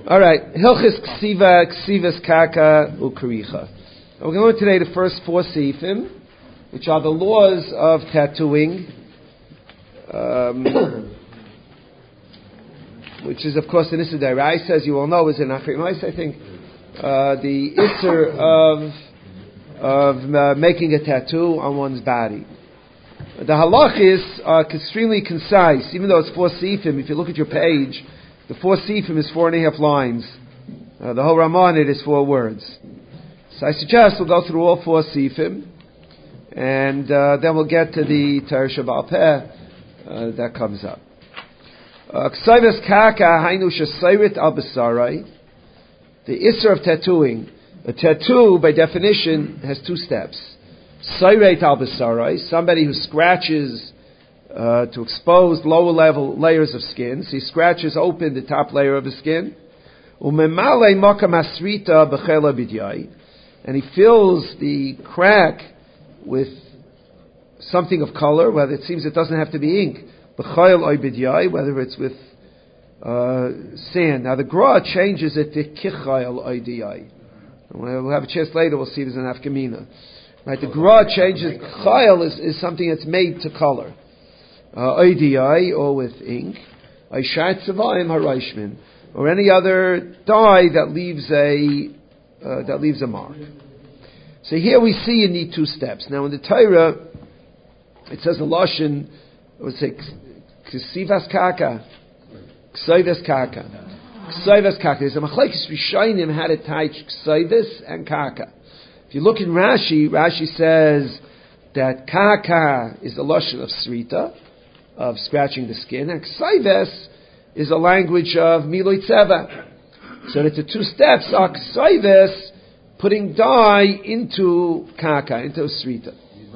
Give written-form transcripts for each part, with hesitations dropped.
All right, Hilchis Ksiva, Ksivas Kaka, Ukaricha. We're going today the first four seifim, which are the laws of tattooing, which is, of course, the Issa D'Oraisa, as you all know, is in Achrei Ma'aseh, I think, the Isser of making a tattoo on one's body. The halachis are extremely concise, even though it's four seifim. If you look at your page, the four seifim is 4.5 lines. The whole Ramah on it is 4 words. So I suggest we'll go through all 4 seifim, and then we'll get to the Torah Sheba'al Peh that comes up. Ksayvas kaka hainu shesayrit al basarai. The isser of tattooing. A tattoo, by definition, has 2 steps. Sayret al basarai, somebody who scratches to expose lower level layers of skin. So he scratches open the top layer of the skin. Umemale makam asrita b'chela b'dyai, and he fills the crack with something of color, whether it seems it doesn't have to be ink, b'chayel oy b'dyai, whether it's with sand. Now the Gra changes it to kichayel oy dyai. We'll have a chance later, we'll see there's an afkamina. Right, the Gra changes, chayel is something that's made to color. ODI, or with ink, Aishat Savayim Harashmin, or any other dye that leaves a mark. So here we see you need 2 steps. Now in the Torah, it says a lashon, I would say Ksivas Kaka, Ksivas Kaka, Ksivas Kaka. There's a machlekes Rishonim how to teach Ksivas and Kaka. If you look in Rashi, Rashi says that Kaka is the lashon of Srita, of scratching the skin, and Ksayves is a language of Miloi Tzeva. So that the 2 steps are Ksayves, putting dye into Kaka, into Srita.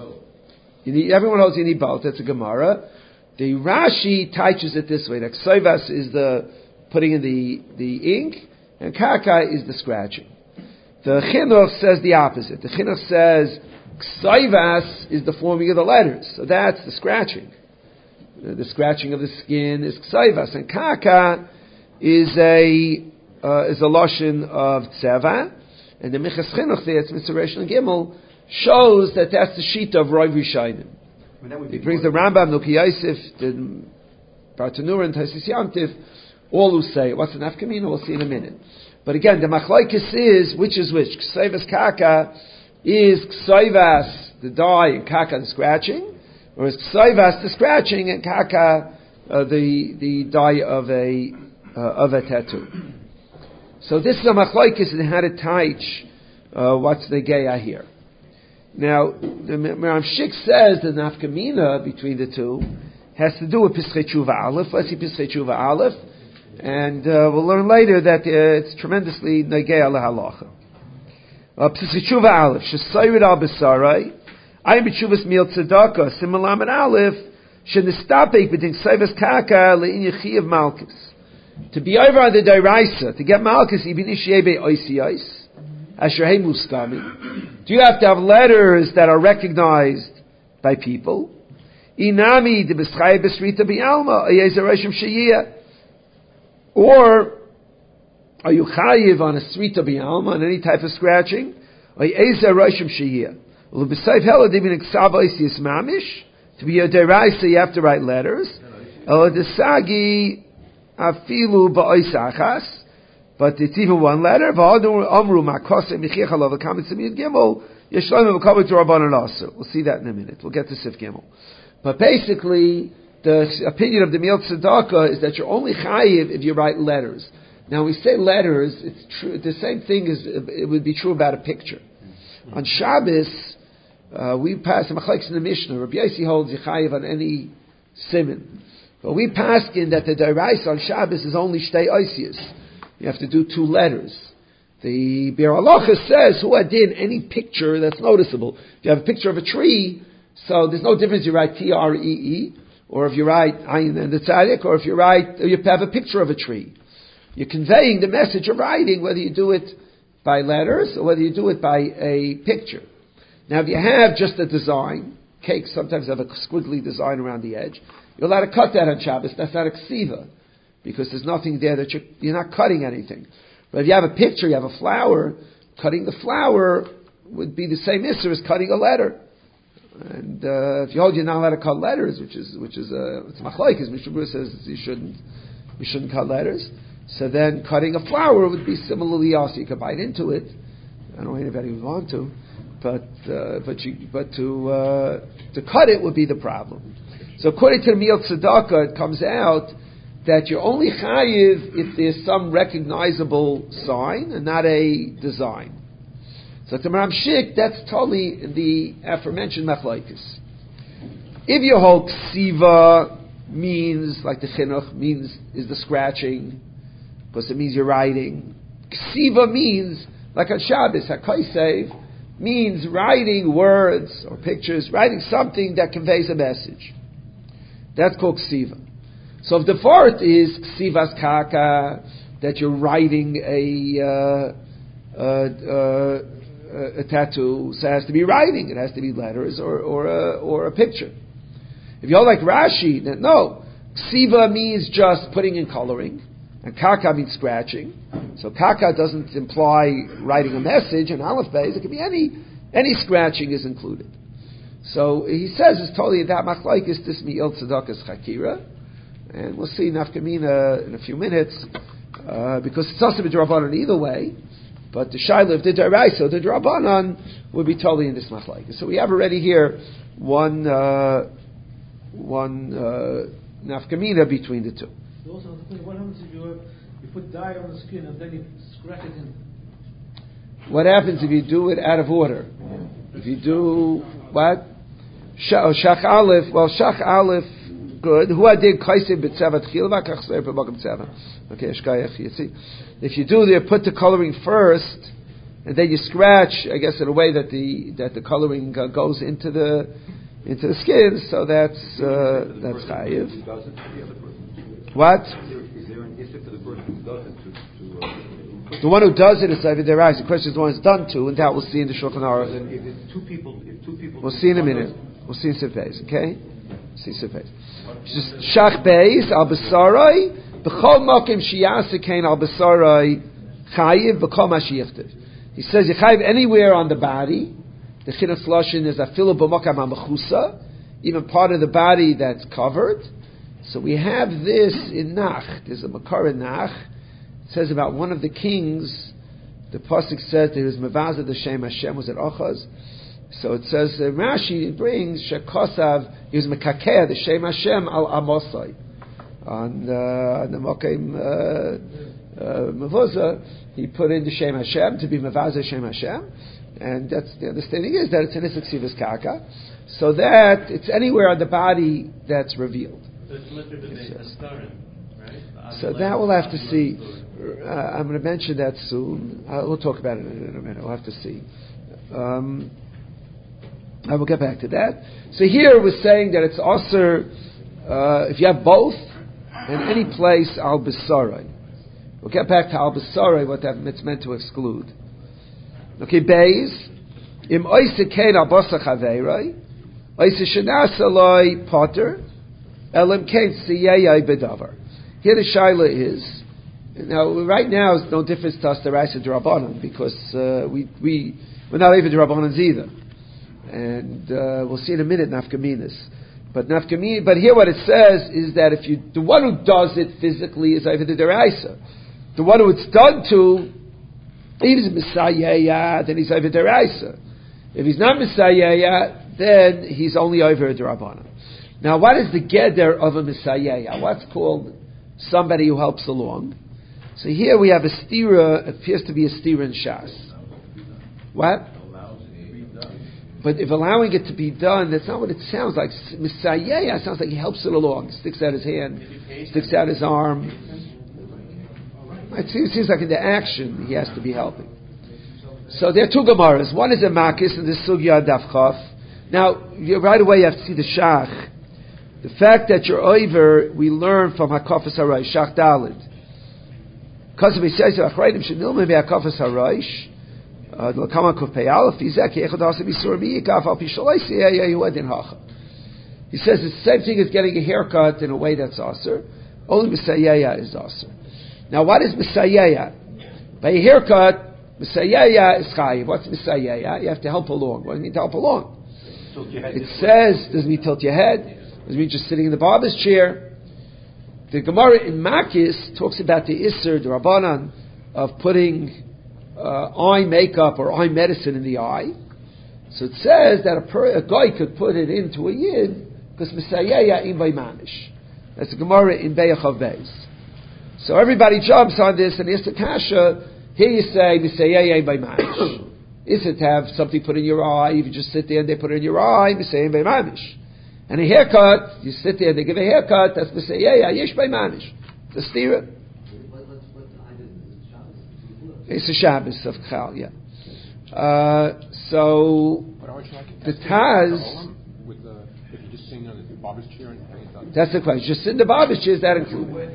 Everyone knows you need both, that's a Gemara. The Rashi teaches it this way, that Ksayves is the putting in the ink, and Kaka is the scratching. The Chinuch says the opposite. The Chinuch says Ksayves is the forming of the letters, so that's the scratching. The scratching of the skin is ksayvas, and kaka is a lashon of tzeva, and the Minchas Chinuch there, it's Mitzvah Reish and Gimel, shows that that's the sheet of Rav Rishonim. He brings the Rambam, Nuki Yosef, the Bartanura, and Taisis Yantiv, all who say what's an afkamina, we'll see in a minute. But again, the machlokes is which is which. Ksayvas kaka is ksayvas, the dye, and kaka the scratching. Whereas Ksayvas, the scratching, and Kaka, the dye of a tattoo. So this is a machlokes in how to teach what's the geya here. Now, the Maram Shik says the nafkamina between the 2 has to do with Pischei Tshuva Aleph. Let's see Pischei Tshuva Aleph, and we'll learn later that it's tremendously negeya lehalacha. Pischei Tshuva Aleph, Shesayrid al Besarai. I am b'tshuvas mil tzedakah. Similar mit Aleph, shenistapek b'din ksayvas kaka le'in yechiyav malchus. To be over on the D'Oraisa, to get malchus, ibn ishiyebe oisiyos, asher hey muskami. Do you have to have letters that are recognized by people? Inami de b'schayv b'srita b'yalma, ayezer reshim sheyiyah. Or, are you chayiv on a srita b'yalma, on any type of scratching? Ayezer reshim sheyiyah. To be a deraisa, you have to write letters. But it's even one letter. We'll see that in a minute. We'll get to Sif Gimel. But basically, the opinion of the Mil Tzedakah is that you're only chayiv if you write letters. Now, when we say letters, it's true. The same thing is it would be true about a picture. On Shabbos, we pass the machlokes in the Mishnah. Rabbi Yossi holds Yechayiv on any siman, but we pass in that the D'Oraisa on Shabbos is only shtei oisiyos. You have to do 2 letters. The Bir Halacha says who adin any picture that's noticeable. If you have a picture of a tree, so there's no difference. You write Tree, or if you write Ayin and the Tzadik, or if you have a picture of a tree. You're conveying the message of writing, whether you do it by letters or whether you do it by a picture. Now, if you have just a design, cakes sometimes have a squiggly design around the edge, you're allowed to cut that on Shabbos. That's not a ksiva. because there's nothing there that you're not cutting anything. But if you have a picture, you have a flower, cutting the flower would be the same issur as cutting a letter. And if you hold you're not allowed to cut letters, which is it's machlokes, Mishnah Berurah says you shouldn't cut letters. So then cutting a flower would be similarly also. You could bite into it. I don't know anybody would want to, but to cut it would be the problem. So according to the Meal Tzedakah, it comes out that you're only chayiv if there's some recognizable sign and not a design. So to Maram Shik, that's totally the aforementioned machlokes. If you hold ksiva means, like the chinuch means, is the scratching, because it means you're writing. Ksiva means, like on Shabbos, HaKosev, means writing words or pictures, writing something that conveys a message. That's called ksiva. So if the fourth is ksivas kaka, that you're writing a tattoo, so it has to be writing, it has to be letters or a picture. If you're like Rashi, then no. Ksiva means just putting in coloring, and kaka means scratching. So kaka doesn't imply writing a message, and aleph beis, it can be any scratching is included. So he says it's totally that machlokes this Me'il Tzedakah's chakira, and we'll see nafkamina in a few minutes, because it's also b'drabanan either way. But the Shaila of the Daraisa, the Drabanan, would be totally in this machlokes. So we have already here one nafkamina between the two. Also, what happens if you put dye on the skin and then you scratch it in? What happens if you do it out of order? If you do what? Shach Aleph. Well, Shach Aleph. Good. Who I did kaisei b'tzevat chilva kachser b'makom tzeva. Okay, shkayach. You see, if you do there, put the coloring first, and then you scratch. I guess in a way that the coloring goes into the skin. So that's chayiv. What? Is there an issue for the person who does it The one who does it is David Derais. The question is the one who's done to, and that we'll see in the Shulchan Aruch. If it's two people, we'll see in a minute. We'll see in Sif Beis, okay? See Sif Beis. Shach Beis al Besarai b'chol makim shiyasikein al Besarai chayiv b'kol ma sheyichtiv. He says you chayiv anywhere on the body. The chinuch lashon is afilu b'makam ha'mechusa, even part of the body that's covered. So we have this in Nach. There's a makar in Nach. It says about one of the kings. The pasuk says there was mevaza the Shem Hashem was at Achaz. So it says Rashi brings shekosav. He was mekakeh the Shem Hashem al Amosai on the Mokim Mevuza. He put in the Shem Hashem to be mevaza Shem Hashem, and that's the understanding is that it's an Isiksivas Kaka, so that it's anywhere on the body that's revealed. So that we'll have to see. I'm going to mention that soon. We'll talk about it in a minute. We'll have to see. I will get back to that. So here we're saying that it's also if you have both in any place al besarai. We'll get back to al besarai, what it's meant to exclude. Okay, beis im oise kein al basa chaveirai oise shenas aloi potter elim kein siyei bedavar. Here the shaila is. Now, right now, it's no difference to us the Raisa D'Rabbanan, because we're not even D'Rabbanans either. And we'll see in a minute Nafkaminas. But here what it says is that if the one who does it physically is over the Deraisa. The one who it's done to, if he's Messiah, then he's over the Deraisa. If he's not Messiah, then he's only over a D'Rabbanan. Now, what is the Geder of a Messiah? What's called somebody who helps along? So here we have a stira, appears to be a stira in Shas. What? But if allowing it to be done, that's not what it sounds like. Messiah sounds like he helps it along. Sticks out his hand, sticks out his arm. It seems like in the action he has to be helping. So there are two Gemaras. One is a Makis and the Sugya Dafchaf. Now, right away you have to see the Shach. The fact that you're over, we learn from Hakafas Harai, Shach Dalid. Because we say so, Achrayim Shenil Maybe Hakafas Haraish, the Lakama Kuf Peyalef, Izaki Echad Hasa Bisur Miyikaf Al Pishalai Seya Yuadin Hacha. He says it's the same thing as getting a haircut in a way that's aser, Only Misayeya is also. Now, what is Misayeya? By a haircut, Misayeya is chayiv. What's Misayeya? You have to help along. What does it mean to help along? It says, doesn't mean tilt your head. Doesn't mean just sitting in the barber's chair. The Gemara in Makis talks about the Isser, the Rabbanan, of putting eye makeup or eye medicine in the eye. So it says that a guy could put it into a yid because Misayeya in by Manish. That's the Gemara in Be'achav Beis. So everybody jumps on this and asks the Kasha. Here you say Misayeya by Manish. Is it to have something put in your eye? If you just sit there and they put it in your eye, Misayeya by Manish. And a haircut, you sit there and they give a haircut. That's Misayeya Yesh by Manish. It's a stira. It's a Shabbos of Chal, yeah. So the Taz. If you just sitting on the barber's chair and that's the question. Just sit in the barber's chair, is that included?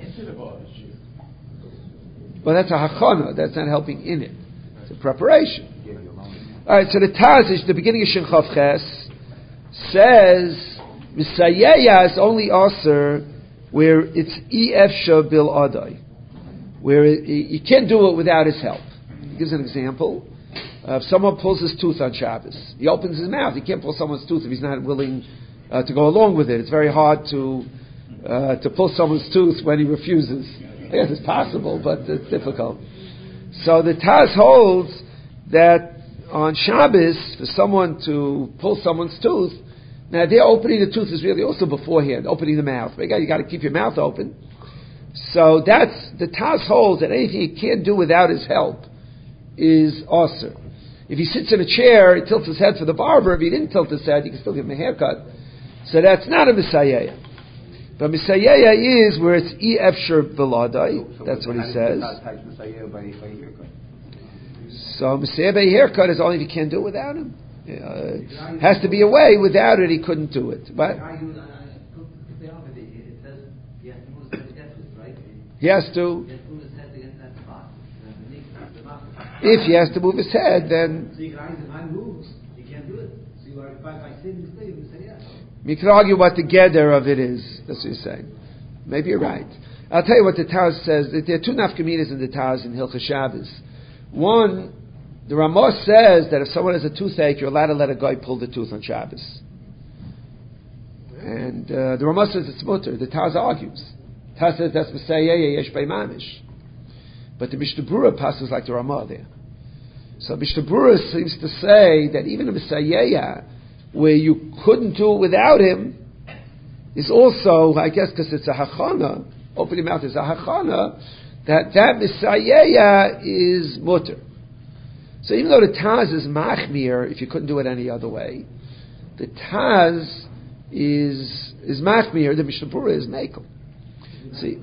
Well, that's a hachana. That's not helping in it. It's a preparation. All right. So the Taz is the beginning of Shin Chav Ches says Misayeya is only aser where it's efsha bil adai, where you can't do it without his help. He gives an example. If someone pulls his tooth on Shabbos, he opens his mouth. He can't pull someone's tooth if he's not willing to go along with it. It's very hard to pull someone's tooth when he refuses. I guess it's possible, but it's difficult. So the Taz holds that on Shabbos, for someone to pull someone's tooth, now their opening the tooth is really also beforehand, opening the mouth. But you got to keep your mouth open. So that's, the Taz holds that anything he can't do without his help is aser. If he sits in a chair, he tilts his head for the barber. If he didn't tilt his head, you can still give him a haircut. So that's not a Misayeya. But Misayeya is where it's efsher beladai. That's what he says. So Misayeya by haircut is only if you can't do it without him. Has to be a way. Without it, he couldn't do it. But he has to. If he has to move his head, then we can argue what the gather of it is. That's what you're saying. Maybe you're right. I'll tell you what the Taz says. There are two nafkaminas in the Taz in Hilchos Shabbos. One, the Ramah says that if someone has a toothache, you're allowed to let a guy pull the tooth on Shabbos. And the Ramah says it's mutter. The Taz argues. The Taz says that's Misayeya Yesh Bei Mamish. But the Mishnah Berurah passes like the Ramah there. So Mishnah Berurah seems to say that even a Misayeya, where you couldn't do it without him, is also, I guess because it's a hachana, open your mouth is a hachana, that Misayeya is mutter. So even though the Taz is machmir, if you couldn't do it any other way, the Taz is machmir, the Mishnah Berurah is mekel. See?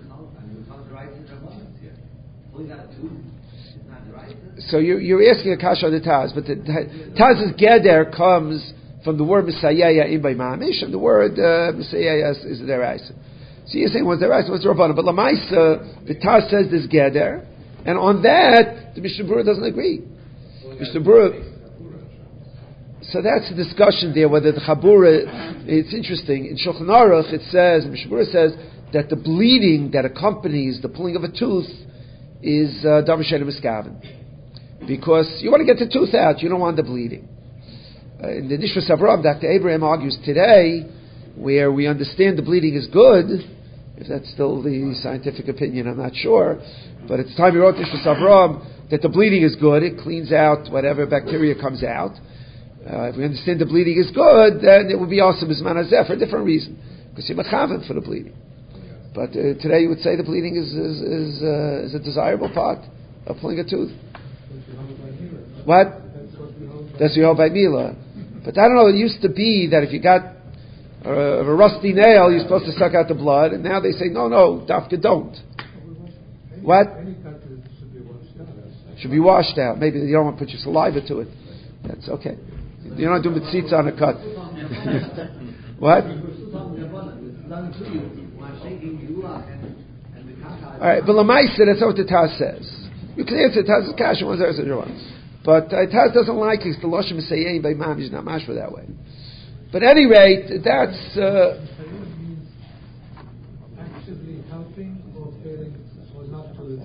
So you're asking a kasha on the Taz, but the Taz's geder comes from the word Misayeya in by Mamish, and the word Misayeya is deraisa. So you're saying what's deraisa, what's Rabbanan? But Lamaisa, the Taz says this geder, and on that the Mishnah Berurah doesn't agree. Mishnah Berurah. So that's the discussion there. Whether the Chabura, it's interesting. In Shulchan Aruch it says, Mishnah Berurah says that the bleeding that accompanies the pulling of a tooth is davar she'eino miskaven, because you want to get the tooth out, you don't want the bleeding. In the Nishmas Avraham, Dr. Abraham argues today, where we understand the bleeding is good, if that's still the scientific opinion, I'm not sure, but at the time he wrote Nishmas Avraham, that the bleeding is good, it cleans out whatever bacteria comes out. If we understand the bleeding is good, then it would be awesome as manazeh for a different reason, because you're mechaven for the bleeding. But today you would say the bleeding is a desirable part of pulling a tooth. What? That's the by Mila. But I don't know, it used to be that if you got a rusty nail, you're supposed to suck out the blood, and now they say, no, dafka don't. What? Should be washed out. Maybe you don't want to put your saliva to it. That's okay. You don't do mitzitza on a cut. What? Alright, but Lamaisa, that's not what the Taz says. You can answer Taz's kasha, one's answer your one. But Taz doesn't like it, the Loshem Misayein by Mam is not mashma that way. But at any rate, that's actively helping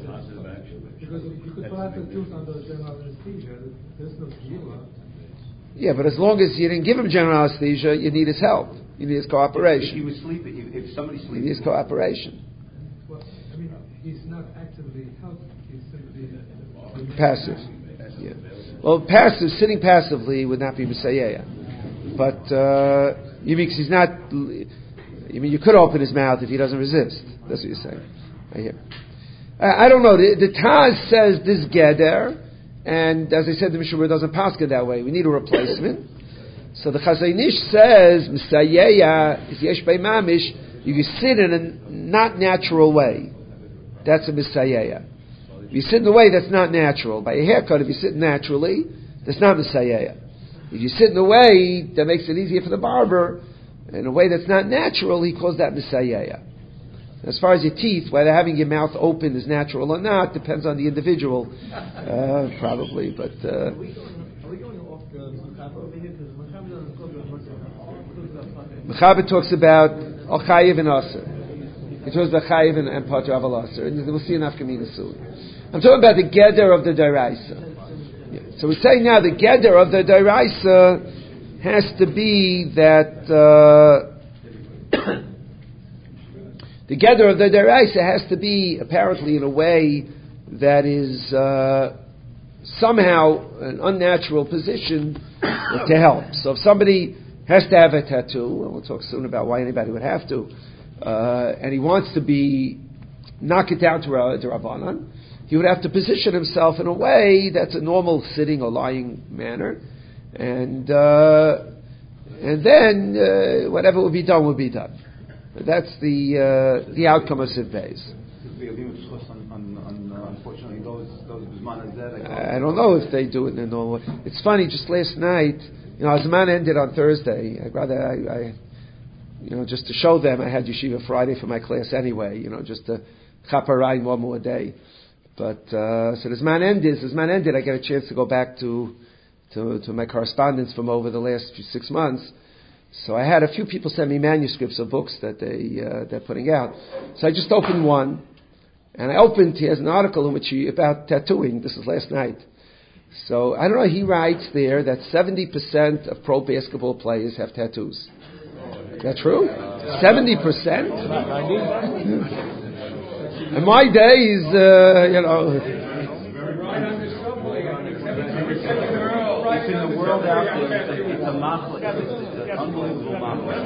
Because you could pull out the tooth under general anesthesia. There's no viewer. Yeah, but as long as you didn't give him general anesthesia, you need his help. You need his cooperation. If he was sleeping, if somebody sleeps, You need his cooperation. Well, I mean, he's not actively helping. He's simply Passive. Yeah. Well, passive, sitting passively would not be Messiah. But you mean 'cause he's not? You mean you could open his mouth if he doesn't resist? That's what you're saying. I hear. I don't know. The Taz says this Geder, and as I said, the Mishnah doesn't paskin that way. We need a replacement. So the Chazon Ish says Messiah is yesh bei mamish. If you sit in a not natural way, that's a Messiah. If you sit in a way that's not natural, by a haircut, if you sit naturally, that's not Messiah. If you sit in a way that makes it easier for the barber, in a way that's not natural, he calls that Messiah. As far as your teeth, whether having your mouth open is natural or not, depends on the individual, probably. But Are we going off the Mechaber over here? Because Mechaber doesn't talk about much. Mechaber talks about Al Chayiv and Aser. He talks about Chayiv and Pater Aval Aser, and we'll see an Afkamina soon. I'm talking about the Geder of the Daraisa. Yeah. So we're saying now the Geder of the Daraisa has to be that. The Geder of the Deraisa has to be apparently in a way that is somehow an unnatural position to help. So if somebody has to have a tattoo, and we'll talk soon about why anybody would have to, and he wants to knock it down to Rabbanan, he would have to position himself in a way that's a normal sitting or lying manner, and then whatever will be done. That's the outcome of Siv Beis. I don't know if they do it in a normal way. It's funny, just last night, as the man ended on Thursday, I just to show them, I had Yeshiva Friday for my class anyway, just to chaparayim one more day. But, so this man ended, I get a chance to go back to my correspondence from over the last 6 months. So I had a few people send me manuscripts of books that they're putting out. So I just opened one, and he has an article in which about tattooing. This is last night. So I don't know. He writes there that 70% of pro basketball players have tattoos. Is that true? 70%. In my days, It's in the world out there. It's a machlis. It's an unbelievable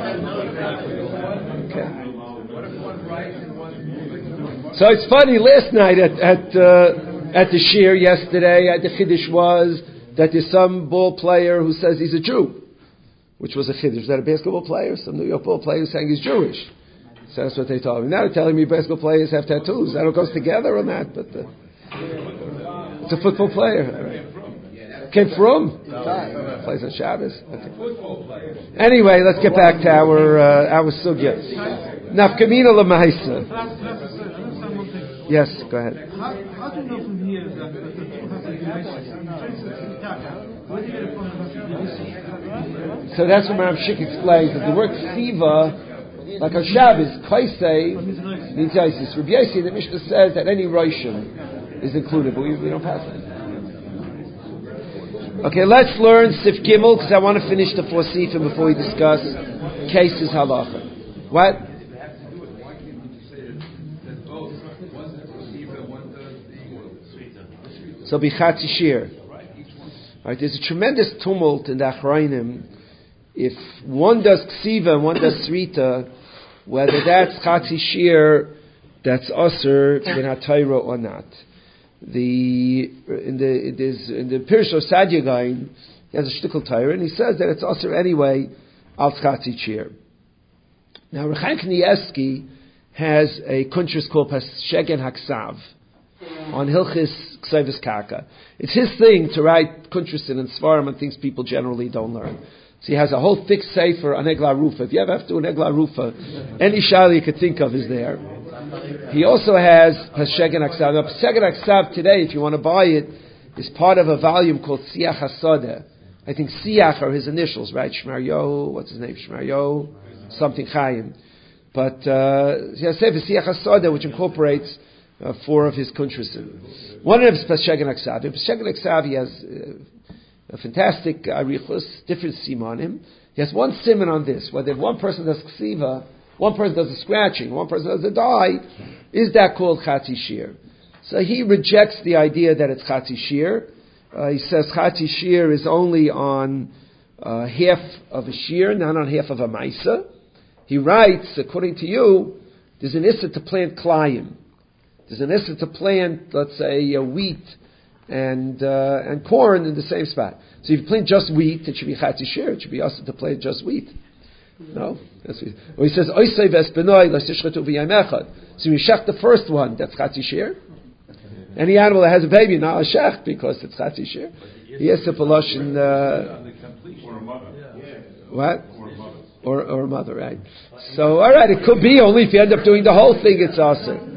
machlis. So it's funny. Last night at the shir yesterday, the chiddush was that there's some ball player who says he's a Jew, which was a chiddush. Is that a basketball player? Some New York ball player saying he's Jewish. So that's what they told me. Now they're telling me basketball players have tattoos. I don't know if it goes together or not, but it's a football player. Came from? Plays on Shabbos. Okay. Anyway, let's get back to our sugya. Nafkamina l'maisa. Yes, go ahead. How do you know from here that the two have to be where do you get a point? So that's what Rav Shik explains. That the word ksiva, like on Shabbos, kaisei means Isis. Rabbi Yossi, the Mishnah says that any Roshim is included, but we don't pass it. Okay, let's learn Sif Gimel, because I want to finish the 4 Sifim before we discuss cases halacha. What? So bichatzi shir. Right, there's a tremendous tumult in the Achrayim. If one does ksiva and one does srita, whether that's chatzi shir, that's aser ben hatayra or not. In the Pirush of Sadyagain, he has a shtickle Torah, and he says that it's also anyway al tzchatzi shir. Now, Rechaim Knievsky has a kuntris called Shegen Haksav on Hilchis Ksevus Kaka. It's his thing to write kuntris and svarim and things people generally don't learn. So he has a whole thick sefer on Egla Rufa. If you ever have to do an Egla Rufa, any shayla you could think of is there. He also has Shegen Haksav. Now, Shegen Haksav today, if you want to buy it, is part of a volume called Siach HaSodeh. I think Siach are his initials, right? Shmaryo, what's his name? Shmaryo, something Chaim. But he has Sefer Siach HaSodeh, which incorporates 4 of his Kuntrasim. One of them is Peshegan Aksavi. Peshegan Aksavi has a fantastic arichus, different simanim. He has one siman on this, whether one person does ksiva, one person does a scratching, one person does a dye, is that called Chatzi Shir? So he rejects the idea that it's Chatzi Shir. He says Chatzi Shir is only on half of a shear, not on half of a maisa. He writes, according to you, there's an issa to plant klayim. There's an issa to plant, let's say, wheat and corn in the same spot. So if you plant just wheat, it should be Chatzi Shir. It should be issa to plant just wheat. No? Or he says, Oisei v'espenoi l'sishchetu v'yayim echad. So you shech the first one, that's Chatzi Shir. Any animal that has a baby, not a shech, because it's Chatzi Shir. He has to palosh in... Or a mother. What? Or a mother, right? So, alright, it could be only if you end up doing the whole thing, it's also.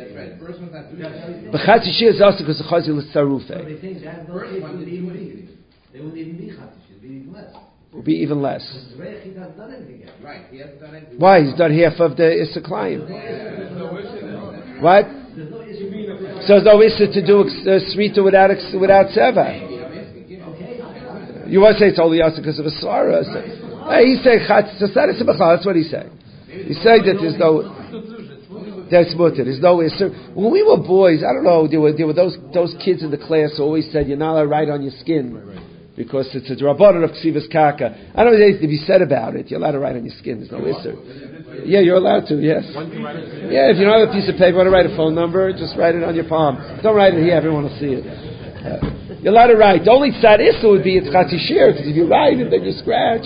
But Chatzi Shir is also because the Chazil is Tzarufe. They think that first one they wouldn't even be Chatzi Shir, it'd be even less. Will be even less. He hasn't done anything yet. Right, he hasn't done anything. Why? He's done half of the Issa Klayim. What? So there's no Issa to do Srita without Seva. You want to say it's only Asa because of a Svara. He said that's what he said. He said that there's no... That's mutter. There's no Issa. When we were boys, I don't know, there were those kids in the class who always said, you're not allowed to write on your skin. Because it's a Rabbanon of Ksivas Kaka. I don't know anything to be said about it. You're allowed to write on your skin. There's no Isser. Yeah, you're allowed to, yes. Yeah, if you don't have a piece of paper, want to write a phone number, just write it on your palm. Don't write it here, everyone will see it. You're allowed to write. The only tzad Isser would be it's Chatzi Shir, because if you write it, then you scratch.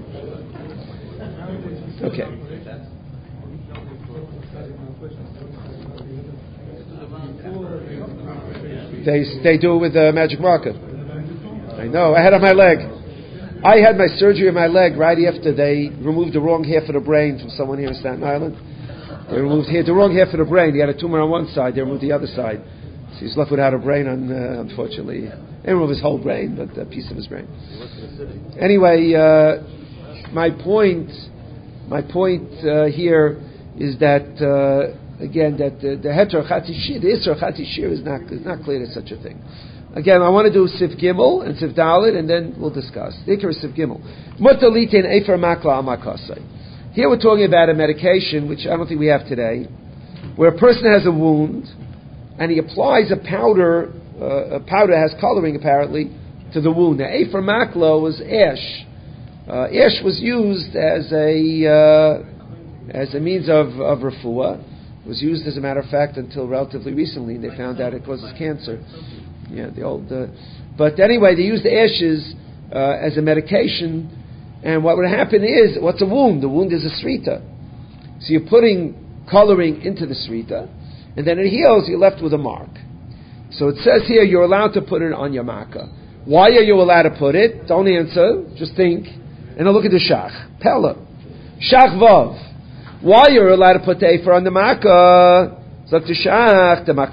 Okay. They do it with a magic marker. I know. I had on my leg. I had my surgery on my leg right after they removed the wrong half of the brain from someone here in Staten Island. They removed the wrong half of the brain. He had a tumor on one side. They removed the other side. So he's left without a brain, unfortunately. They removed his whole brain, but a piece of his brain. Anyway, my point here is that again that the heter Chatzi Shir, the Isser Chatzi Shir is not clear to such a thing. Again, I want to do Sif Gimel and Sif Dalet, and then we'll discuss. The Ikar is Sif Gimel. Mutalite and Efer Makla Amakasai. Here we're talking about a medication, which I don't think we have today, where a person has a wound, and he applies a powder has coloring apparently, to the wound. Now, Efer Makla was ash. Ash was used as a means of refuah. It was used, as a matter of fact, until relatively recently. They found out it causes cancer. Yeah, the old. But anyway, they used the ashes as a medication, and what would happen is, what's a wound? The wound is a srita. So you're putting coloring into the srita, and then it heals. You're left with a mark. So it says here you're allowed to put it on your makkah. Why are you allowed to put it? Don't answer. Just think, and look at the shach. Pella, shach vav. Why you're allowed to put the efer on the makkah? Since everyone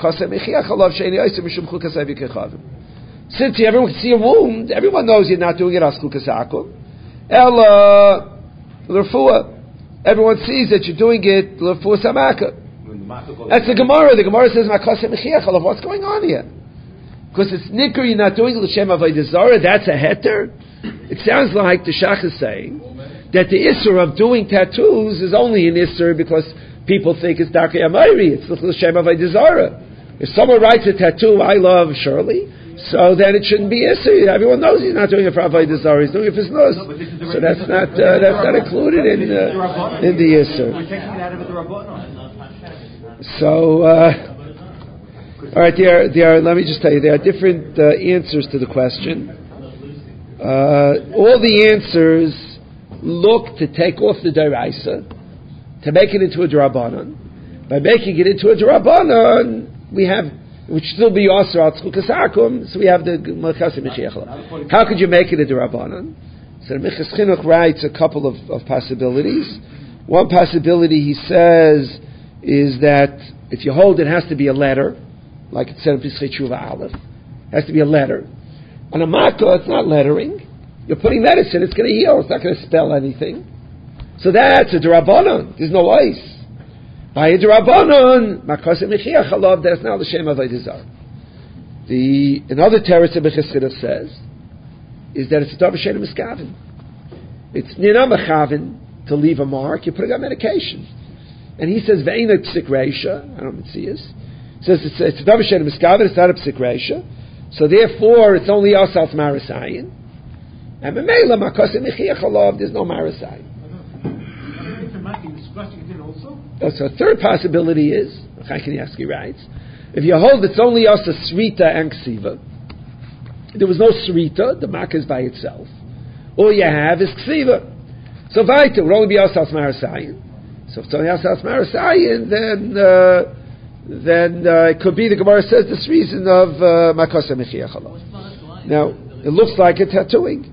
can see a wound, everyone knows you're not doing it as chukas ella l'refuah. Everyone sees that you're doing it l'refuah samaka. That's the Gemara. The Gemara says makaseh mechiach alav. What's going on here? Because it's nicker, you're not doing it l'shem avodah zarah. That's a heter. It sounds like the shach is saying that the isser of doing tattoos is only an isser because people think it's Darkei Amayri, it's l'shem avodah zarah. If someone writes a tattoo, I love Shirley, so then it shouldn't be isser. Everyone knows he's not doing it for avodah zarah; he's doing it for snus. So that's not included in the isser. We're taking it out of the Rabbanon. So, all right, there are. Let me just tell you, there are different answers to the question. All the answers look to take off the deraisa, to make it into a Darabanan. By making it into a Darabanan, we have, which still be also al tzchukas akum, so we have the Melchaseh Mashiach. How could you make it a Darabanan? So Minchas Chinuch writes a couple of possibilities. One possibility, he says, is that if you hold it has to be a letter, like it said in Pesachei Tshuva Aleph, it has to be a letter. On a makkah, it's not lettering. You're putting medicine, it's going to heal, it's not going to spell anything. So that's a Darabanan. There's no ice. By Drabanon, Makos Mechiach Halav, that's now the Shem Avodah Zarah. Another teretz of Becheschidah says is that it's a Davar Shein Miskaven. It's Nina Mechaven to leave a mark. You're putting on medication, and he says Ve'ina Psik Reisha. I don't know what it says it's a Davar Shein Miskaven. It's not a Psik Reisha, so therefore it's only Asal Marasayin. And Memela Makos Mechiach Halav, there's no Marasayin. So a third possibility is, Chaykin writes, if you hold it's only us a Srita and Ksiva, there was no Srita, the Makkah is by itself. All you have is Ksiva. So Vaita would only be us as Marasayin. So if it's only us as Marasayin, then it could be the Gemara says this reason of Makosa Mechiach Halav. Now, it looks like a tattooing.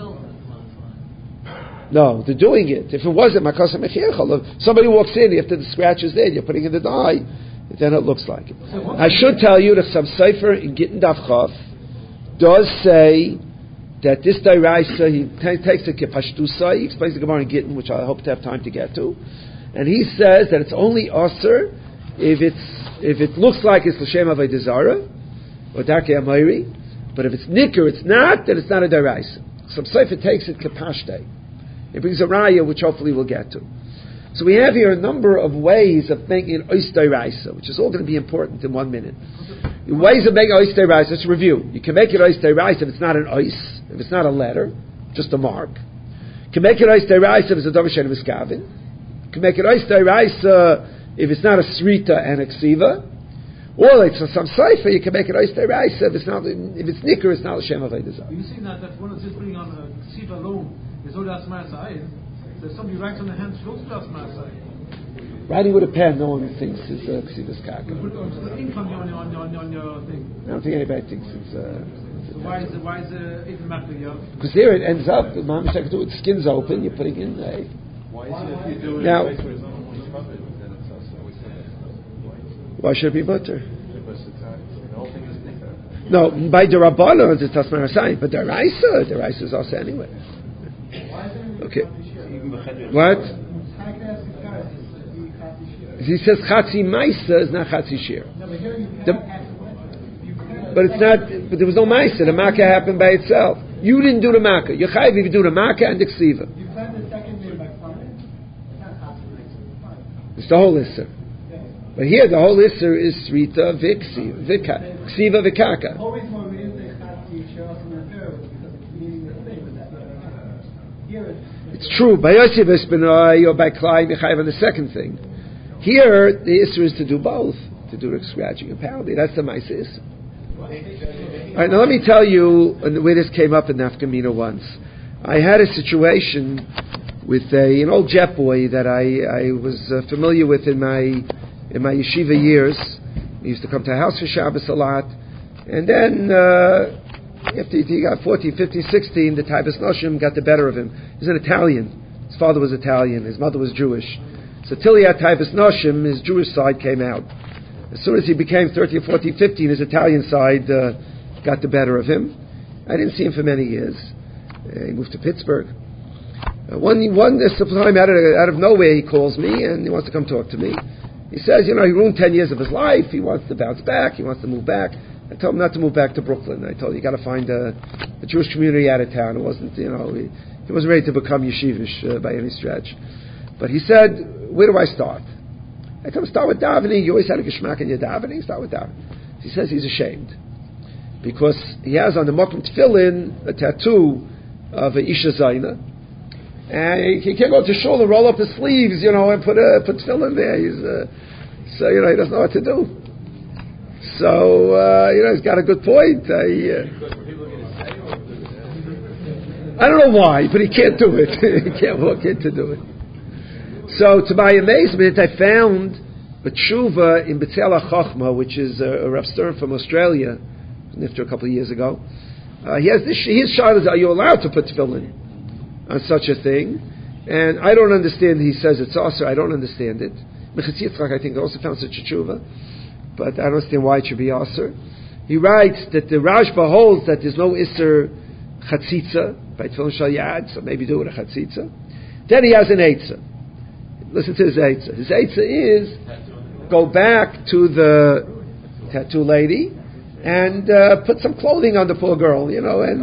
No, they're doing it. If it wasn't Makosa Mechiach Halav, somebody walks in after the scratch is there, you're putting in the dye, then it looks like it. I should tell you that some Sefer in Gittin Daf Chaf does say that this Dairaisa, he takes the Kepashtusa, he explains the Gemara in Gittin, which I hope to have time to get to, and he says that it's only Aser if it looks like it's L'Shem Avodah Zarah, or Darkei Amayri, but if it's Nicker, it's not, then it's not a Dairaisa. Some Sefer takes it Kepashtei. It brings a raya, which hopefully we'll get to. So we have here a number of ways of making an ois deraisa, which is all going to be important in 1 minute. The ways of making ois deraisa, let's review. You can make it ois deraisa if it's not an ois, if it's not a letter, just a mark. You can make it ois deraisa if it's a davar shein miskavin. You can make it ois deraisa if it's not a srita and a ksiva. Or like some cipher, you can make it ois deraisa if it's nicker, it's not a shem avodah zarah. You see that one is just putting on a ksiva alone. So somebody writes on the hand, writing with a pen, no one thinks is Ksivas Kaka. Put the ink on your thing. I don't think anybody thinks it's. So why is it even matter? Because there it ends up. The mom said, "Do it. Skin's open. You're putting in a." Why is it if you do it now? in a place where it's not always covered, then it's also always covered? Why should it be butter? Because the whole thing is thicker. No, by the Rabbana it's Tasman Rasai, but the Raisa is also anyway. Okay. What? He says Chatzi Maisa is not Chatzi Shir. But it's not. But there was no Maisa. The Makkah happened by itself. You didn't do the Makkah. You're chayiv if you do the Makkah and the Ksiva. It's the whole Isser. But here the whole Isser is Srita Ksiva Vikaka. It's true. By Yosef Espenoi or by Klai Mechayev on the second thing. Here, the Isser is to do both. To do the scratching and pounding. That's the Maisa Isser. Alright, now let me tell you the way this came up in Nafkamina once. I had a situation with an old jet boy that I was familiar with in my yeshiva years. He used to come to our house for Shabbos a lot. And then after he got 14, 15, 16, the Taibas Noshim got the better of him. He's an Italian. His father was Italian. His mother was Jewish. So till he had Taibas Noshim, his Jewish side came out. As soon as he became 13, 14, 15, his Italian side got the better of him. I didn't see him for many years. He moved to Pittsburgh. One time out of nowhere he calls me and he wants to come talk to me. He says, he ruined 10 years of his life. He wants to bounce back. He wants to move back. I told him not to move back to Brooklyn. I told him you got to find a Jewish community out of town. It wasn't, he wasn't ready to become yeshivish by any stretch. But he said, where do I start? I told him, start with davening. You always had a geschmack in your davening. Start with davening. He says he's ashamed because he has on the Mokum Tefillin a tattoo of a Isha Zaina, and he can't go to shul and roll up his sleeves, and put tefillin there. So he doesn't know what to do. So he's got a good point. I don't know why, but he can't do it. He can't walk in to do it. So to my amazement, I found a tshuva in B'Tzel HaChochma, which is a Rav Stern from Australia, after a couple of years ago. He has his shot is, are you allowed to put tefillin on such a thing? And I don't understand. He says it's also, I don't understand it. Mechitz Yitzchak, I think, also found such a tshuva, but I don't understand why it should be aser. He writes that the Rashba holds that there's no iser chatzitza by tefillin shal yad, so maybe do it a chatzitza. Then he has an eitzah. Listen to his eitzah. His eitzah is go back to the tattoo lady and put some clothing on the poor girl, and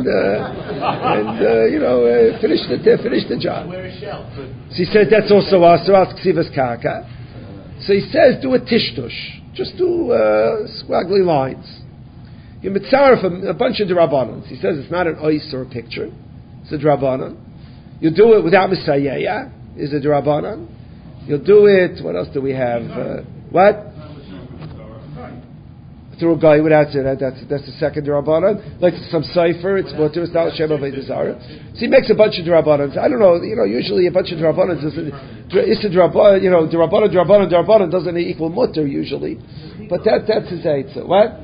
finish the job. So he said that's also asur ksivas kaka. So he says do a tishtush, just do squiggly lines. You mitzaref a bunch of drabanans. He says it's not an ice or a picture; it's a drabanan. You do it without misayaya, is a drabanan. You'll do it. What else do we have? What? Through a guy without it. That's the second drabanan. Like some cipher, it's mutter. It's not Shem Avei Desire. So he makes a bunch of drabanans. I don't know. Usually a bunch of drabanans doesn't. It's a drabanan. Drabanan doesn't equal mutter usually. But that's his eitzah. What?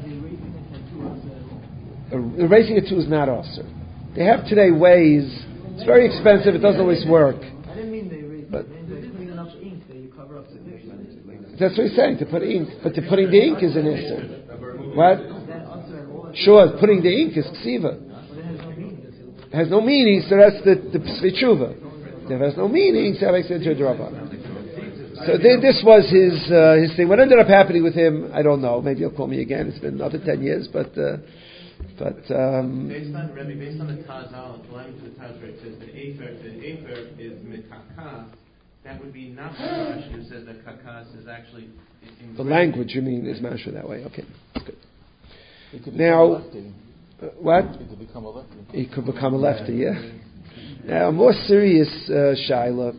Erasing a two is not also. They have today ways. It's very expensive. It doesn't always work. I didn't mean they erase. But putting enough ink that you cover up the picture. That's what he's saying. To put ink, but putting the ink is an issue. What? Sure, putting the ink is ksiva. It has no meaning, so that's the tshuva. If it has no meaning, so that makes it into a drabban. So this was his thing. What ended up happening with him, I don't know. Maybe he'll call me again. It's been another 10 years, but based on the Tazal, the language of the Taz, where it says that Afer is mikaka, that would be not the Rashi who says that kakas is actually the language. You mean is mashra that way? Okay, that's good. Now, what? He could become a lefty. He could become a lefty. Yeah. Now, a more serious shaila.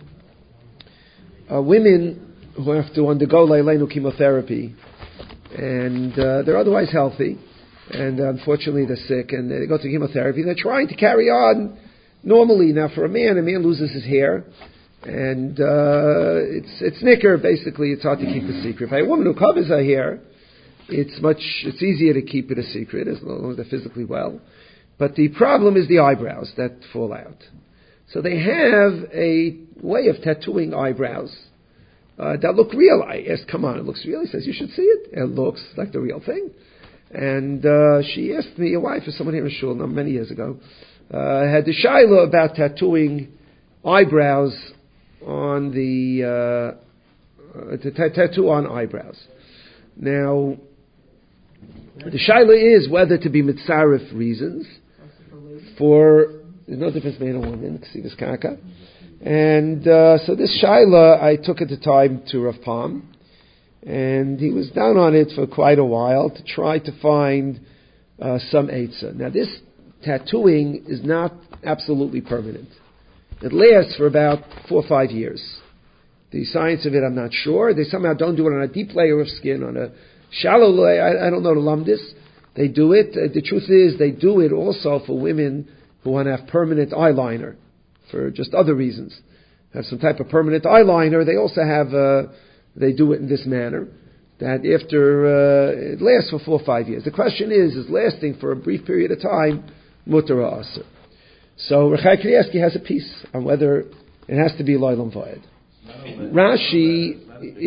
Women who have to undergo leilenu chemotherapy, and they're otherwise healthy, and unfortunately they're sick, and they go to chemotherapy. They're trying to carry on normally. Now, for a man loses his hair, and it's nicker. Basically, it's hard to keep a secret. For a woman who covers her hair, it's easier to keep it a secret as long as they're physically well. But the problem is the eyebrows that fall out. So they have a way of tattooing eyebrows that look real. I asked, come on, it looks real. He says, you should see it. It looks like the real thing. And she asked me, your wife or someone here in Shul, many years ago, had the shaila about tattooing eyebrows on the tattoo on eyebrows. Now, the shaila is whether to be mitzaref reasons for. There's no difference between a woman, ksivas kaka. And so this shaila, I took at the time to Rav Palm, and he was down on it for quite a while to try to find some eitzah. Now this tattooing is not absolutely permanent. It lasts for about 4 or 5 years. The science of it, I'm not sure. They somehow don't do it on a deep layer of skin, on a shallow layer. I don't know the lumdis. They do it. The truth is, they do it also for women who want to have permanent eyeliner for just other reasons. Have some type of permanent eyeliner. They also have, they do it in this manner, that after, it lasts for 4 or 5 years. The question is lasting for a brief period of time, mutar or asur. So Rechai Kriyevsky has a piece on whether it has to be loylam vayed. Rashi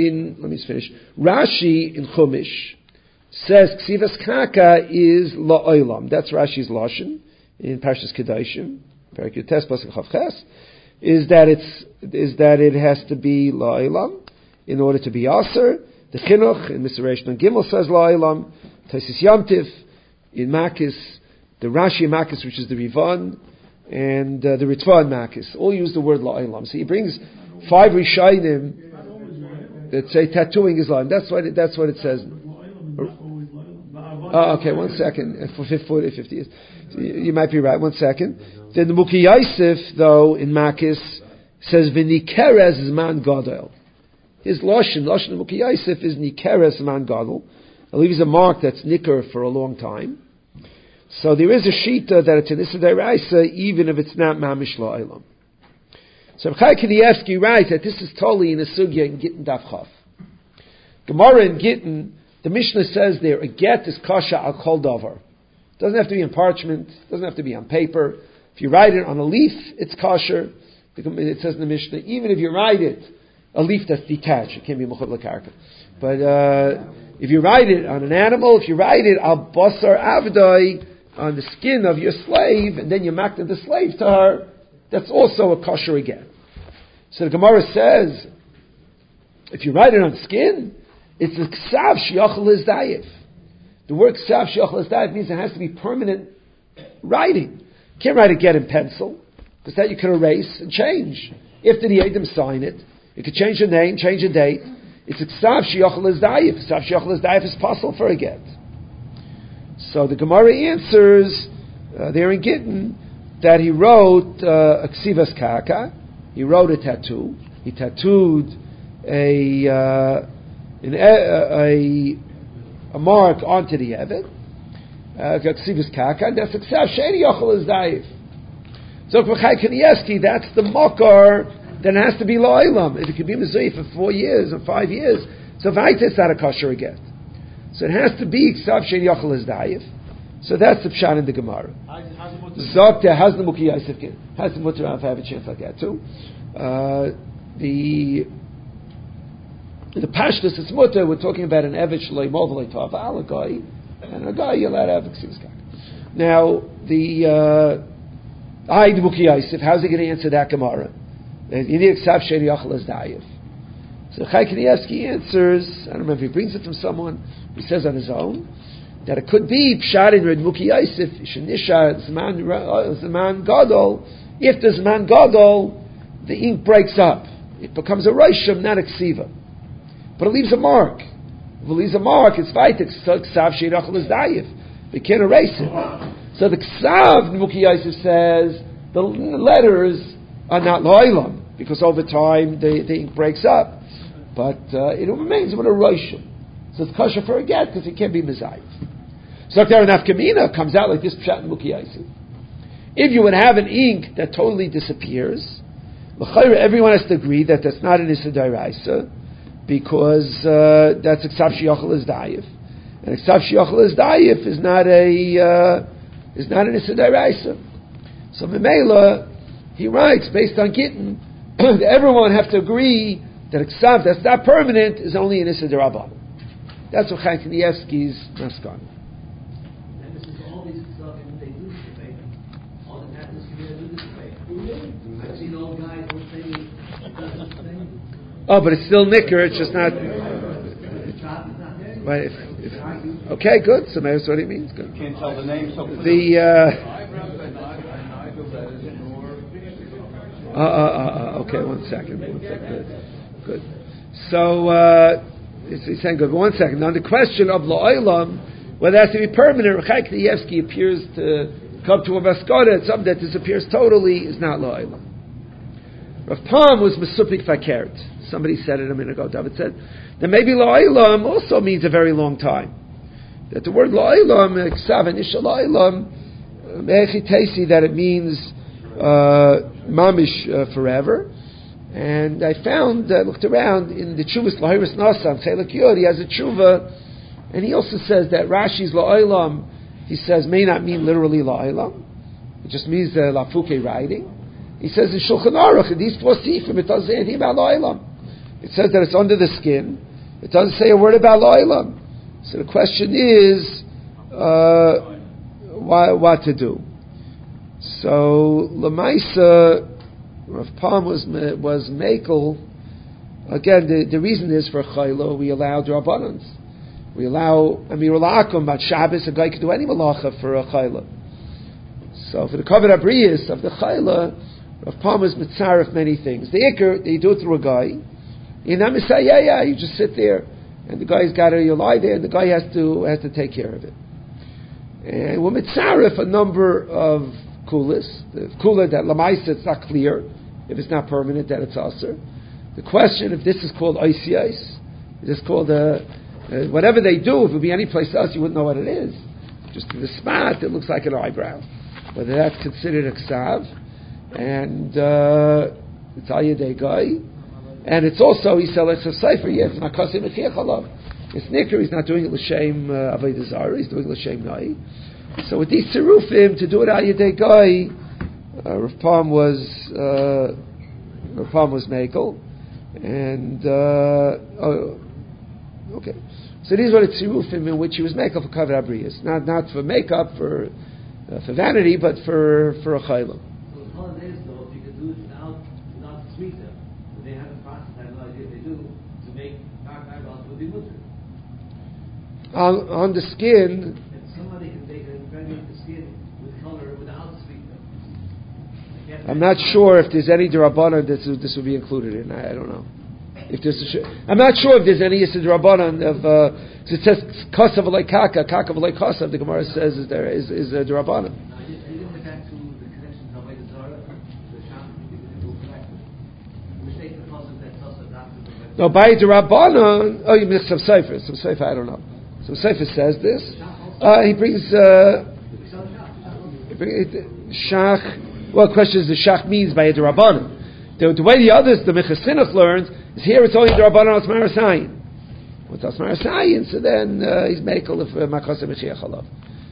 in Chumash says Ksivas Kaka is la'olam. That's Rashi's lashon in Parshas Kedoshim, Perek Yutes Pasuk Chav Ches, is that it has to be la'olam in order to be aser. The Chinuch in Mr. Reish Nun Gimel says la'olam. Taisis Yomtiv in Makis, the Rashi in Makis, which is the Rivan, and the Ritva in Makis, all use the word la'olam. So he brings 5 Rishayim that say tattooing is la'olam. That's what it says. Okay, 1 second. For 40, 50 years. You might be right. 1 second. Then the Muki Yosef, though, in Makis, says, V'nikeres man gadol. His Lashon Muki Yosef is Nikeres man gadol. I believe he's a mark that's nicker for a long time. So there is a shita that it's an Issa D'Oraisa, even if it's not Mamish La'olam. So Rechai Kriyevsky writes that this is totally in a sugya in Gittin Daf Chaf. Gemara in Gittin, the Mishnah says there, a get is kasha al kol davar. Doesn't have to be on parchment, doesn't have to be on paper. If you write it on a leaf, it's kosher. It says in the Mishnah, even if you write it, a leaf that's detached, it can't be mechut l'karka. But if you write it on an animal, if you write it al basar avdai, on the skin of your slave, and then you makna the slave to her, that's also a kosher again. So the Gemara says, If you write it on skin, it's a ksav shiachal izdayif. The word ksav shiachal izdayif means it has to be permanent writing. You can't write a get in pencil, because that you can erase and change. If the Yedim sign it, you can change the name, change the date. It's a ksav shiachal izdayif. Ksav shiachal izdayif is possible for a get. So the Gemara answers there in Gittin that he wrote a ksivas kaka. He wrote a tattoo. He tattooed a mark onto the evet. Ksivas kaka, and that's a ksav she'eni yochel izdayif. So Chai Kanievsky, that's the makar that has to be lo'ilam. If it could be mezuyif for 4 years or 5 years, so vayta it's not a kosher get. So it has to be ksav she'eni yochel izdayif. So that's the pshat in the Gemara. Zok there has the Muki Yosef has the mutter if I have a chance like that too. The Pashtus it's mutter. We're talking about an eved shloi movelei tava a guy, and a guy you're allowed to have a ksivas kaka. Now the Muki Yosef, how's he going to answer that Gemara? You need ksav she'eni yochel izdayif. So Chai Kanievsky answers. I don't remember if he brings it from someone. He says on his own that it could be pshat in Red Muki Yosef shenisha zman gadol. If the zman gadol, the ink breaks up, it becomes a reishim, not a ksiva, but it leaves a mark. If it leaves a mark, it's vaytik ksav she'irachol izdayif. They can't erase it. So the ksav Muki Yosef says the letters are not lo'ilam because over time the ink breaks up, but it remains with a reishim. So it's kosher for a get because it can't be mezayif. So there an afkamina comes out like this pshat in Muki Yosef. If you would have an ink that totally disappears, everyone has to agree that that's not an issa d'oraisa because that's a ksav she'yochel izdayif, and a ksav she'yochel izdayif is not an issa d'oraisa. So Memela he writes based on Gittin that everyone have to agree that a ksav that's not permanent is only an issa d'rabbanan. That's what Chai Kanievsky's maskan. And this is all these stuff they do this debate. All the patents do this debate. I've seen old guys who say it does this thing. Oh, but it's still nicker. It's just not. But okay, good. So maybe that's what he means. Good. You can't tell the name. So okay, one second. Good. So. He's saying good. But 1 second. Now the question of la'olam, whether it has to be permanent, Chai Kanievsky appears to come to a maskara, something that disappears totally is not la'olam. Rav Pam was mesupik fakert. Somebody said it a minute ago. David said that maybe la'olam also means a very long time. That the word la'olam, ksav initial la'olam, mechitesi, that it means mamish forever. And I found, looked around in the Chuvas Lahiris Nasam, Chelek Yod, he has a Chuva, and he also says that Rashi's La'olam, he says, may not mean literally La'olam, it just means the Lafuke writing. He says in Shulchan Aruch, in these 4 sifrim, it doesn't say anything about La'olam. It says that it's under the skin, it doesn't say a word about La'olam. So the question is, what to do? So, Lamaisa, Rav Pam was mekel. Again, the reason is for chaylo we allow drabanans. We allow amirulakum at Shabbos. A guy could do any malacha for a chayla. So for the kavod abriyos of the chayla, Rav Pam was mitzaref many things. The ikr they do it through a guy. You just sit there, and the guy's got to you lie there, and the guy has to take care of it. And we're mitzaref a number of kulas. The kula that lamaisa it's not clear. If it's not permanent, that it's aser. The question if this is called oisios, is this called whatever they do, if it would be any place else, you wouldn't know what it is. Just in the spot, it looks like an eyebrow. Whether that's considered a ksav, and it's al yedei guy, and it's also he sells a cipher. Yes, it's not kasim mechiach alav. It's nicker. He's not doing it l'shem avodah zarah. He's doing it l'shem nai. So with these tzirufim to do it al yedei guy. Rav Pam was mekel, and okay. So these were the tzirufim in which he was mekel for kavod abriyos, not for makeup, for vanity, but for a chayla. So the holidays, though, if you could do it without sweeter, they have a process. I have no idea if they do to make on the skin. Somebody can take and impregnate the skin with color without sweetener. I'm not sure if there's any Darabanan that this will be included in. I don't know. If there's I'm not sure if there's any Yisra Darabanan of it says Kosav Alei Kaka Alei Kosav. The Gemara says is a Darabanan. Now, you didn't get back to the connections of the Zara, the Sham, you will correct it. We take the Kosav that Kosav after the No, by Darabanan. Oh, you missed some Sefer. Some Sefer, I don't know. Some Sefer says this. He brings. Shach. Well, the question is the Shach means by a Darabanan. The way the others, the Mechasinuch learns, is here it's only Darabanan Asmar Sayin. What's Asmar Sayin? So then he's Mekel of Makasa Mechiach Halav.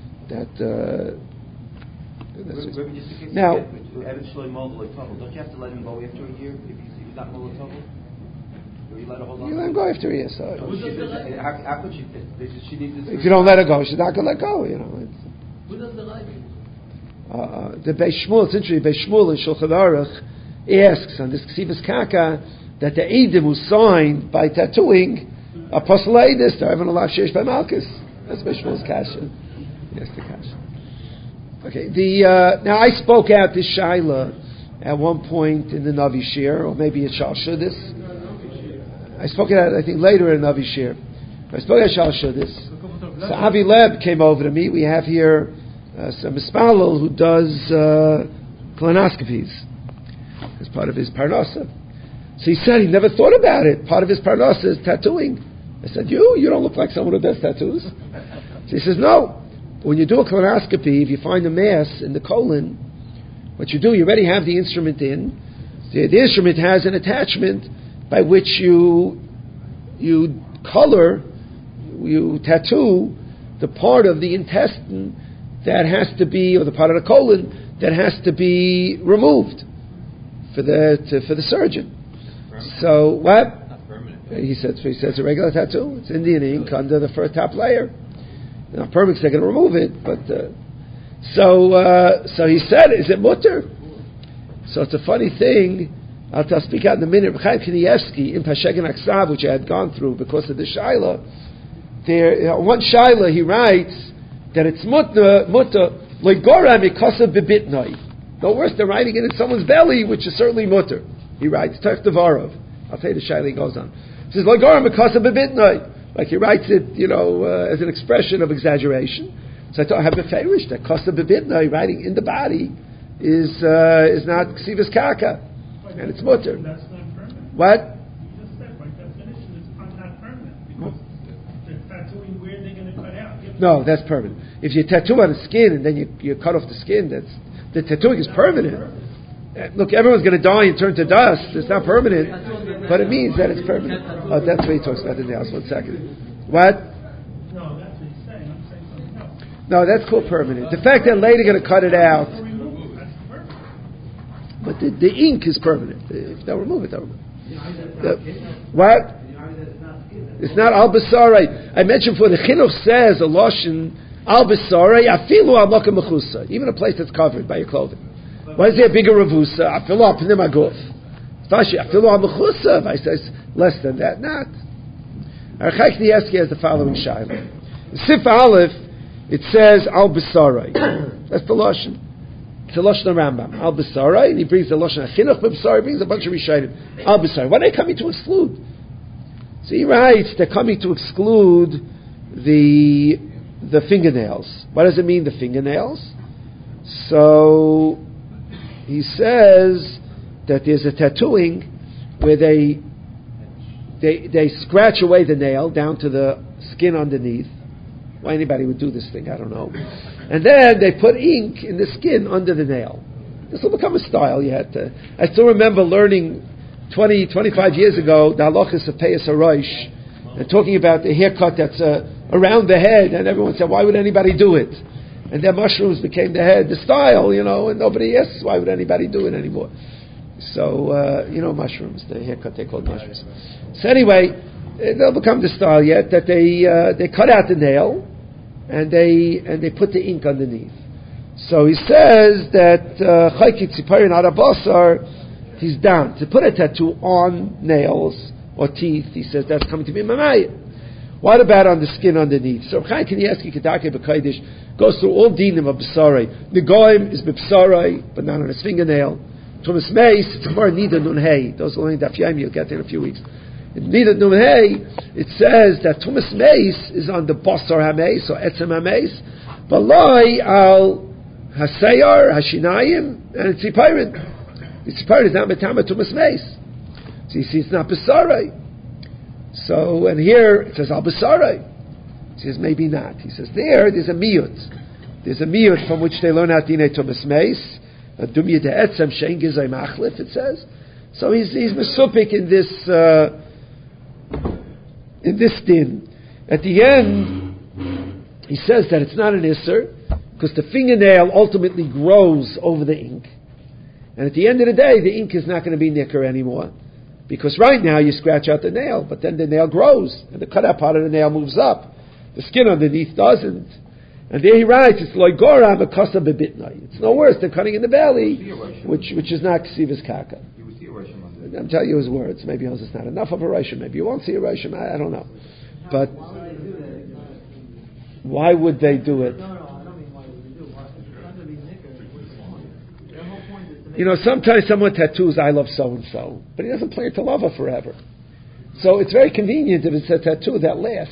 Now, don't you have to let him go after a year if he's not Molotov? Or you let her hold on? You let him go after a year. So how could she need this? if you don't let her go, she's not going to let go. You know. Who does the like? The Beis Shmuel, it's interesting. Beis Shmuel in Shulchan Aruch asks on this Ksivas Kaka that the Eidim was signed by tattooing Apostle Eidis to Evan Alav Sheish by Malchus. That's Beis Shmuel's kasha. Yes, the kasha. Okay. Now I spoke out this shaila at one point in the Navi Shir, or maybe at Shal Shudis. I spoke it out, I think, later in Navi Shir. I spoke at Shal Shudis. So Avi Leb came over to me. We have here some Mispalel who does colonoscopies as part of his parnasa. So he said he never thought about it. Part of his parnasa is tattooing. I said, you don't look like someone who does tattoos. So he says, no. When you do a colonoscopy, if you find a mass in the colon, what you do, you already have the instrument in. The instrument has an attachment by which you tattoo the part of the intestine that has to be, or the part of the colon that has to be removed for the surgeon. So what? He says it's a regular tattoo. It's Indian ink under the first top layer. Now, permits they're going to remove it, but so he said, "Is it mutter?" So it's a funny thing. I'll speak out in a minute. Chaim Kanievsky in Pashekin Aksav, which I had gone through because of the shaila. There, one shaila he writes that it's mutter legora mikosav bebitnoi. No worse than writing it in someone's belly, which is certainly mutter. He writes Tech Devarov. I'll tell you the shaila he goes on. He says legora mikosav bebitnoi. Like he writes it, as an expression of exaggeration. So I thought I have beferish that kosav bebitnoi, writing in the body is not ksivas kaka. And it's mutter. That's not permanent. What? You just said, by definition, it's not permanent because they're tattooing where they're going to cut out. No, that's permanent. If you tattoo on the skin and then you cut off the skin, the tattooing is permanent. Look, everyone's going to die and turn to dust. It's not permanent, but it means that it's permanent. Oh, that's what he talks about in the house. 1 second. What? No, that's what he's saying. I'm saying something else. No, that's called permanent. The fact that later going to cut it out. But the ink is permanent. If they'll remove it, they'll remove it. What? It's not al basarei. I mentioned before, the chinuch says a lashon al basarei afilu al makam mechusa, even a place that's covered by your clothing. Why is there a bigger revusa? Afilu al pnei maguf. Afilu al mechusa. If I say less than that, not. Archaik Nievsky has the following shaila. In Sif Aleph, it says al basarei. That's the lashon. It's a Lashon Rambam, Al B'Sarai, and he brings the Lashon Chinuch B'Sarai, brings a bunch of Rishonim, Al B'Sarai. What are they coming to exclude? So he writes, they're coming to exclude the fingernails. What does it mean, the fingernails? So he says that there's a tattooing where they scratch away the nail down to the skin underneath. Why anybody would do this thing, I don't know. And then they put ink in the skin under the nail. This will become a style. I still remember learning 25 years ago the halachas of Peyas HaRosh and talking about the haircut that's around the head, and everyone said, why would anybody do it? And then mushrooms became the style, and nobody asks why would anybody do it anymore. So, mushrooms, the haircut they call mushrooms. So anyway, they'll become the style yet that they cut out the nail and they put the ink underneath. So he says that Chaykit Tziparin Arabasar, he's down to put a tattoo on nails or teeth. He says that's coming to be Mamayit. What about on the skin underneath? So Chaim Kanievsky Kedake B'Kodesh goes through all dinim of B'sarai. Negoim is B'Sarai, but not on his fingernail. Tumas Meis, it's more Nida Nun Hey. Those are only Daf Yomi, you'll get there in a few weeks. In Nida Nun Hey, it says that Tumas Meis is on the Basar HaMeis, or Etzem HaMeis, Balai al Hasayar, Hashinayim, and it's Tzipayrin. The Tzipayrin is not Metama Tumas Meis. So you see, it's not B'Sarai. So, and here it says al B'Sarai. He says maybe not. He says there's a miyut. There's a miyut from which they learn out Dinei Tumas Meis. Dumya de Etzem Shein Gizay Machlif, it says. So he's mesupik in this din. At the end, he says that it's not an isser because the fingernail ultimately grows over the ink, and at the end of the day, the ink is not going to be nicker anymore, because right now you scratch out the nail, but then the nail grows and the cutout part of the nail moves up. The skin underneath doesn't. And there he writes, it's loigora mekasa bebitnai. It's no worse than cutting in the belly, which is not ksivas kaka. I'm telling you his words. Maybe it's not enough of a Rishon. Maybe you won't see a Rishon. I don't know. But why would they do it? No, I don't mean why would they do it. It's not going to be nicker. What's the point? Their whole point is to make sometimes someone tattoos, I love so-and-so, but he doesn't plan to love her forever. So it's very convenient if it's a tattoo that lasts.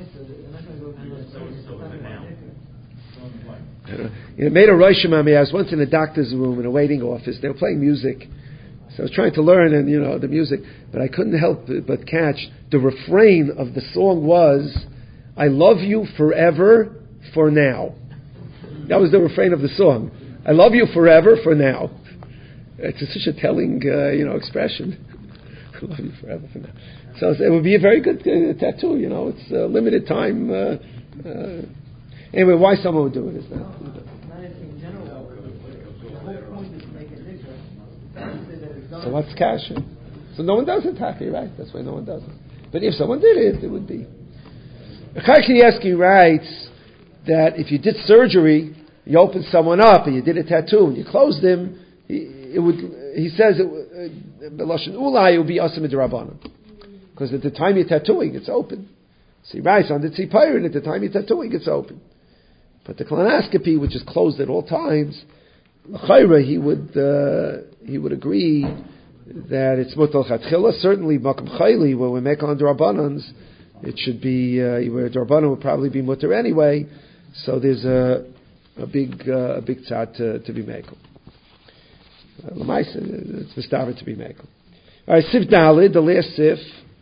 It made a Rosh Hashanah. I was once in a doctor's room in a waiting office. They were playing music. So I was trying to learn the music, but I couldn't help but catch the refrain of the song was, I love you forever for now. That was the refrain of the song. I love you forever for now. It's such a telling, expression. I love you forever for now. So it would be a very good tattoo, it's a limited time. Anyway, why someone would do it is that. not anything in general. The whole point is to make it nicker. So what's cash? So no one does it, Taki, right? That's why no one does it. But if someone did it, it would be. Chaim Kanievsky writes that if you did surgery, you opened someone up and you did a tattoo and you closed him, he says it would be asim d'Rabbanan. Because at the time you're tattooing, it's open. So he writes on the Tzipayrin, at the time you're tattooing, it's open. But the colonoscopy, which is closed at all times, l'chayra, he would agree that it's mutal chatchila. Certainly, makam chayli, when we make on d'Rabbanans, it should be where d'Rabbanan would probably be mutter anyway. So there's a big tzad to be makel. L'maisa, it's mistaver to be makel. All right, Sif Dalid, the last Sif.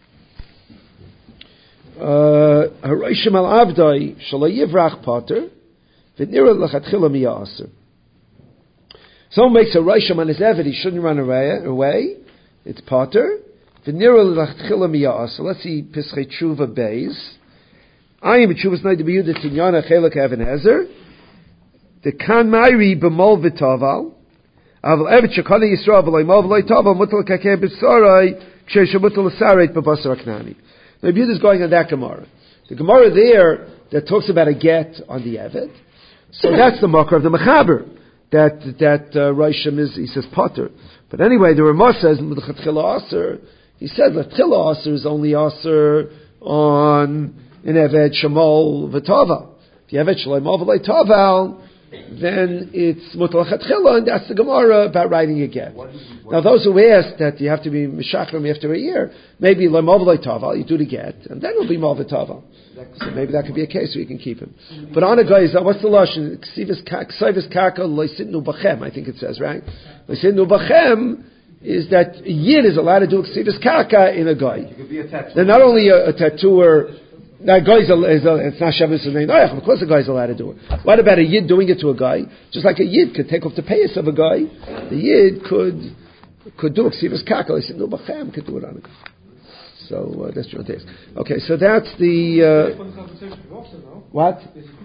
Harishim al Avdai Shalay Yivrach Potter V'nira L'chatchila Miya Aser. Someone makes a Rishim on his Eved, he shouldn't run away. It's Potter V'nira L'chatchila Miya Aser. Let's see Pischei Tshuva Beis. I am Tshuvas Nai D'Biyuda Tinyana Chelak Even Ezer. The Kan Mairi B'mol V'Taval Aval Evet Shekani Yisrael V'lay Mol V'lay Taval Mutal Kakem B'Sarai Kshesh Mutal Saret B'Basar Aknani. The Rebbe is going on that Gemara. The Gemara there that talks about a get on the Eved. So that's the makar of the Mechaber. That Rishim is, he says, Potter. But anyway, the Ramah says, L'chatchila Aser, he said, L'chatchila Aser is only Aser on an Eved Shemol V'Taval. If you Eved Shemol V'Taval, then it's Mutal Chatchila, and that's the Gemara about writing a get. Now, those who ask that you have to be Meshachrim after a year, maybe L'Mol Taval, you do the get, and then it'll be Mol Taval. So maybe that could be a case where you can keep him. But on a guy, what's the lashon? Ksivas Kaka Loisitnu Bachem, I think it says, right? Loisitnu Bachem is that a Yid is allowed to do Ksivas Kaka in a guy. They're not only a tattooer. Now, it's not Shabbos and Noach. Of course, a guy's allowed to do it. What about a Yid doing it to a guy? Just like a Yid could take off the payas of a guy, the Yid could do Ksivas Kaka. He said, no, Bachem could do it on a guy. So that's your taste. Okay, so that's the. What?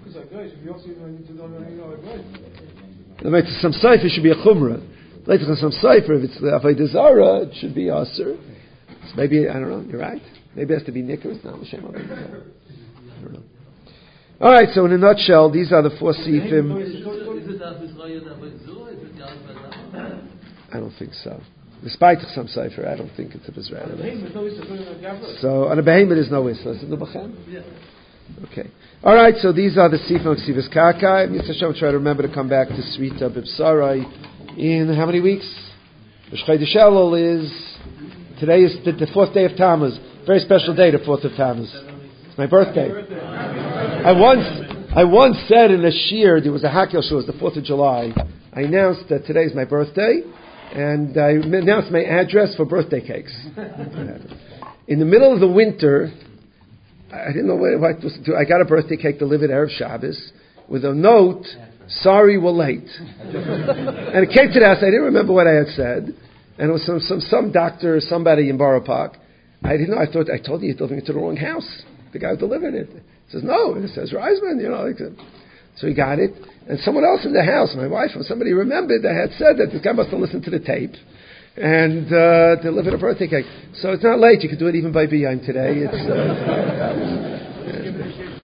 Some cipher should be a chumrah. Later, some cipher, if it's the Avodah Zarah, it should be aser. So maybe, I don't know. You're right. Maybe it has to be nickers. No, I don't know. All right. So in a nutshell, these are the four sifim. I don't think so. Despite some cipher, I don't think it's a Bizrael. So on a behemoth there's no Isla. Okay. All right. So these are the Sifim of Ksivas Karkai. Mr. Hashem, try to remember to come back to Srita Bibsarai in how many weeks? B'Shchodesh Elul is today is the 4th day of Tammuz. Very special day, the 4th of Tammuz. It's my birthday. I once said in a shir, there was a Hakel show, it was the 4th of July. I announced that today is my birthday, and I announced my address for birthday cakes. In the middle of the winter, I didn't know what to do. I got a birthday cake delivered Erev Shabbos with a note, "Sorry, we're late." And it came to the house. I didn't remember what I had said, and it was some doctor, somebody in Borough Park. I didn't know. I thought I told you you're delivering it to the wrong house. The guy who delivered it. He says no. It says Reisman. So he got it, and someone else in the house, my wife or somebody, remembered I had said that this guy must have listened to the tape and delivered a birthday cake. So it's not late. You can do it even by B'yayim today. It's